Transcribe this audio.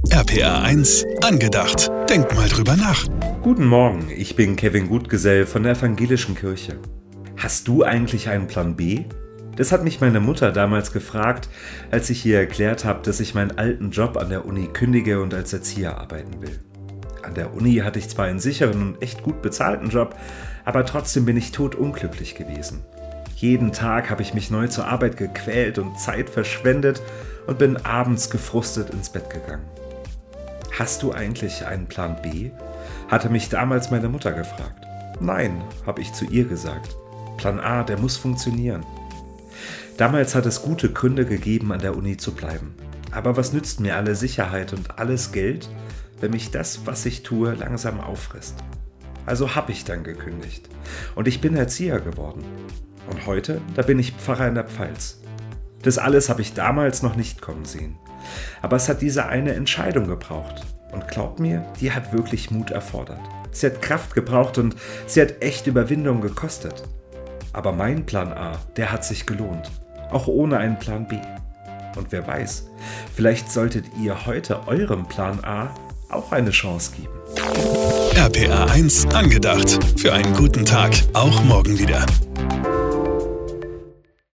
RPR 1 angedacht. Denk mal drüber nach. Guten Morgen, ich bin Kevin Gutgesell von der Evangelischen Kirche. Hast du eigentlich einen Plan B? Das hat mich meine Mutter damals gefragt, als ich ihr erklärt habe, dass ich meinen alten Job an der Uni kündige und als Erzieher arbeiten will. An der Uni hatte ich zwar einen sicheren und echt gut bezahlten Job, aber trotzdem bin ich todunglücklich gewesen. Jeden Tag habe ich mich neu zur Arbeit gequält und Zeit verschwendet und bin abends gefrustet ins Bett gegangen. Hast du eigentlich einen Plan B? Hatte mich damals meine Mutter gefragt. Nein, habe ich zu ihr gesagt. Plan A, der muss funktionieren. Damals hat es gute Gründe gegeben, an der Uni zu bleiben. Aber was nützt mir alle Sicherheit und alles Geld, wenn mich das, was ich tue, langsam auffrisst? Also habe ich dann gekündigt. Und ich bin Erzieher geworden. Und heute, da bin ich Pfarrer in der Pfalz. Das alles habe ich damals noch nicht kommen sehen. Aber es hat diese eine Entscheidung gebraucht. Und glaubt mir, die hat wirklich Mut erfordert. Sie hat Kraft gebraucht und sie hat echt Überwindung gekostet. Aber mein Plan A, der hat sich gelohnt. Auch ohne einen Plan B. Und wer weiß, vielleicht solltet ihr heute eurem Plan A auch eine Chance geben. RPR 1 angedacht. Für einen guten Tag, auch morgen wieder.